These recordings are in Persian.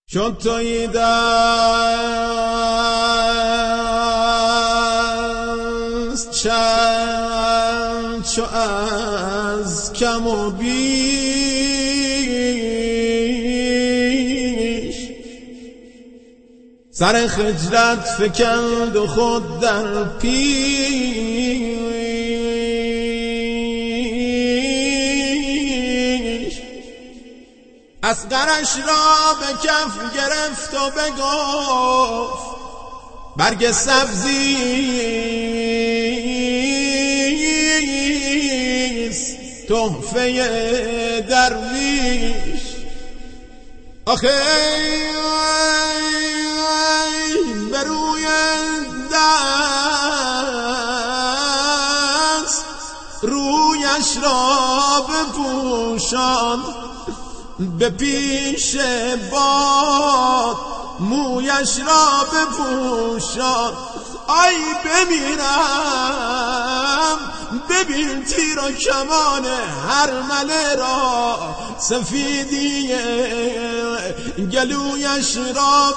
چون تویی دست چند چو از کم و بیش سر خجلت فکند و خود در پیش اصغرش را به کف گرفت و بگفت برگ سبزیست تحفه درویش. آخه به روی دست رویش را بپوشان، به پیش باد مویش را بپوشان. آی بمیرم ببین تیر و کمان هرمله را، سفیدی گلویش را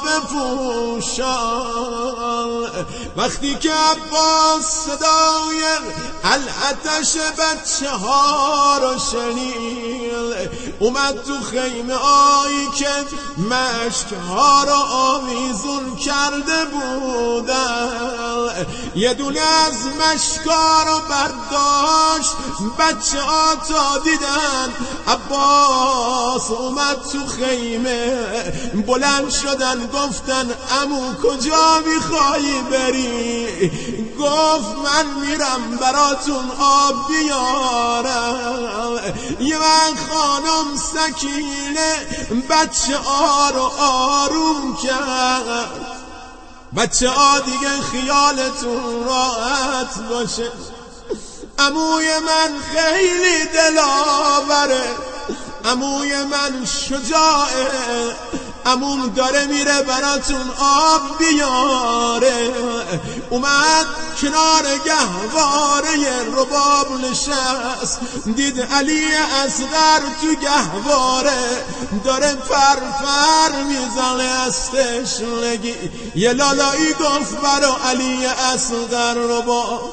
بپوشان. وقتی که عباس صدای العتش بچه ها رو شنید، اومد تو خیمه آیی که مشک ها رو آویزون کرده بودن، یه دونه از مشکا رو برداشت. بچه ها تا دیدن عباس اومد تو خیمه، بلند شدن گفتن عمو کجا میخوایی بری؟ گفت من میرم براتون آب بیارم. یه وقت خانم سکینه بچه ها رو آروم کرد. بچه ها دیگه خیالتون راحت باشه، عموی من خیلی دلاوره، عموی من شجاعه، عموم داره میره براتون آب بیاره. اومد کنار گهواره رباب نشست، دید علی اصغر تو گهواره داره فرفر میزنه از تشنگی. یه لالایی گفت برا علی اصغر رباب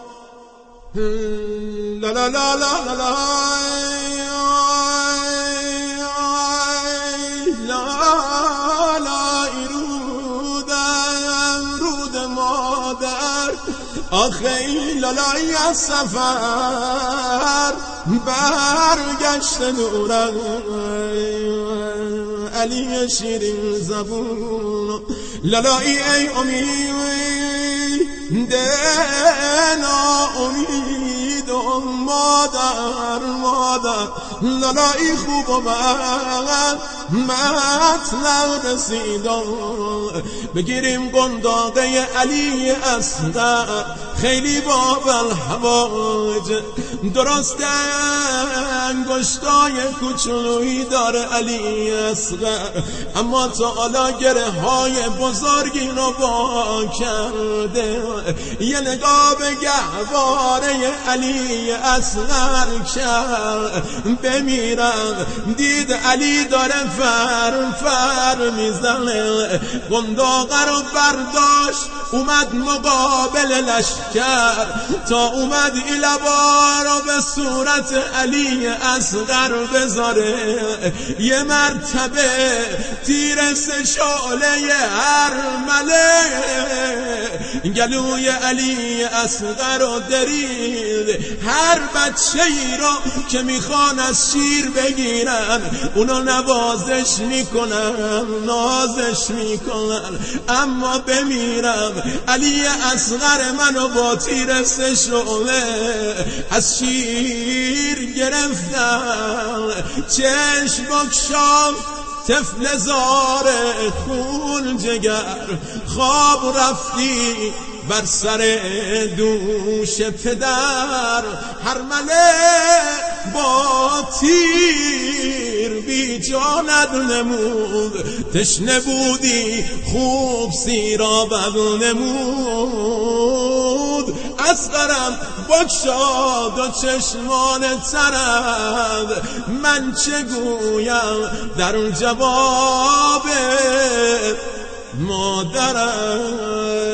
لا لا لا لا لا لا آخه این لالایی از سفر برگشت نورم، علی شیرین زبون. لالایی ای امید ناامید و مادر لالایی خوب و بد مطلب رسیدم. بگیریم قنداقه علی اصغر، خیلی باب الحواج، درست انگشتای کوچولویی داره علی اصغر، اما تا حالا گره های بزرگی رو با کرده. یه نگاه به گهواره علی اصغر کرد، بمیرم دید علی داره فر میزنه. قنداقه رو برداشت اومد مقابل لشکر، تا اومد این لبا رو به صورت علی اصغر بذاره. یه مرتبه تیر سه شعله هرمله گلوی علی اصغر رو درید. هر بچه ای رو که میخوان از شیر بگیرن اونو نوازش میکنن نازش میکنن، اما بمیرم علی اصغر منو با تیر سه شعله از شیر گرفتن. چشم بکشام طفل زار خون جگر، خواب رفتی بر سر دوش پدر. هرمله با تیر بی جانت نمود، تشنه بودی خوب سیرابت نمود. اصغرم بگشاد و چشمان ترد، من چه گویم در جواب مادرم